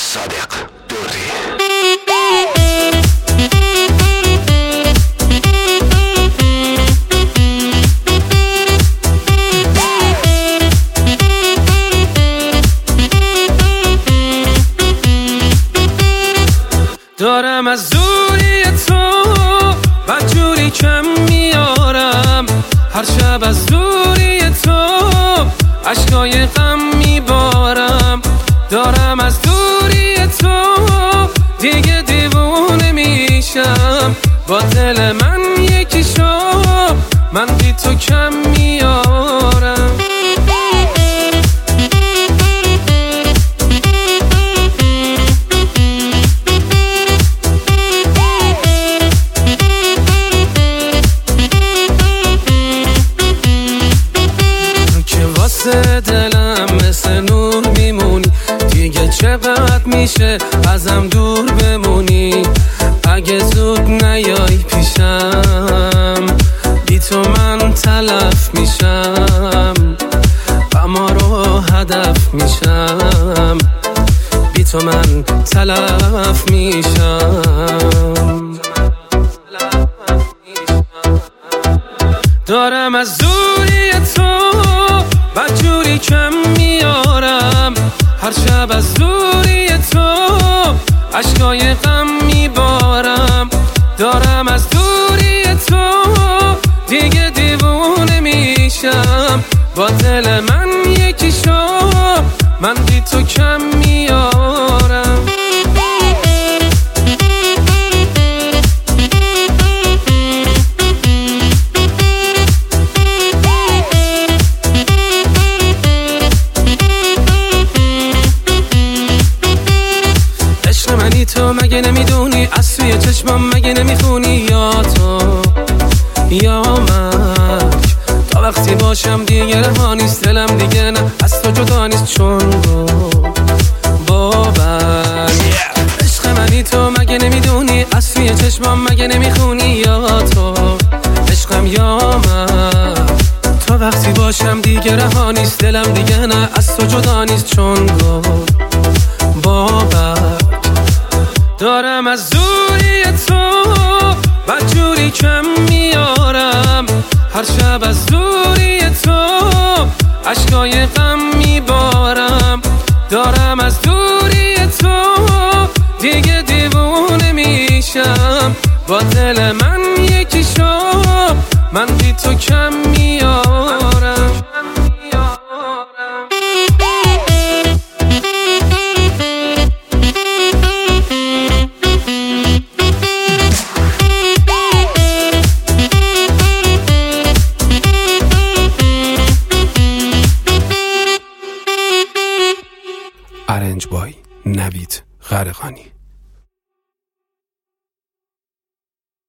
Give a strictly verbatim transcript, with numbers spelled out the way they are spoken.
صادق دوری. دارم از دوری تو بدجوری کم میارم، هر شب از دوری تو اشکای غم میبارم. دارم از دوری تو دیگه دیوونه میشم، با دل من یکی شو، من بی تو کم میارم. دلم مثل نور میمونی، دیگه چقدر میشه ازم دور بمونی. اگه زود نیای پیشم بی تو من تلف میشم، غما رو هدف میشم، بی تو من تلف میشم. دارم از دوری تو بدجوری کم میارم، هر شب از دوری تو اشکای غم میبارم. دارم از دوری تو دیگه دیوونه میشم، با دل من یکی شو، من بی تو کم میارم. منی تو مگه نمیدونی، از سوی چشمام مگه نمیخونی، یا تو یا من. تا وقتی باشم دیگه رها نیست دلم، دیگه نه از تو جدا نیست چون گو باور. عشق منی تو مگه نمیدونی، از سوی چشمام مگه نمیخونی، یا تو عشقم یا من. تا وقتی باشم دیگه رها نیست دلم، دیگه نه از تو جدا نیست چون گو باور. دارم از دوری تو بدجوری کم میارم، هر شب از دوری تو اشکای غم میبارم. دارم از دوری تو دیگه دیوونه میشم، با دل من یکی شو، من بی تو کم میارم. ارنج بای نوید غرقانی.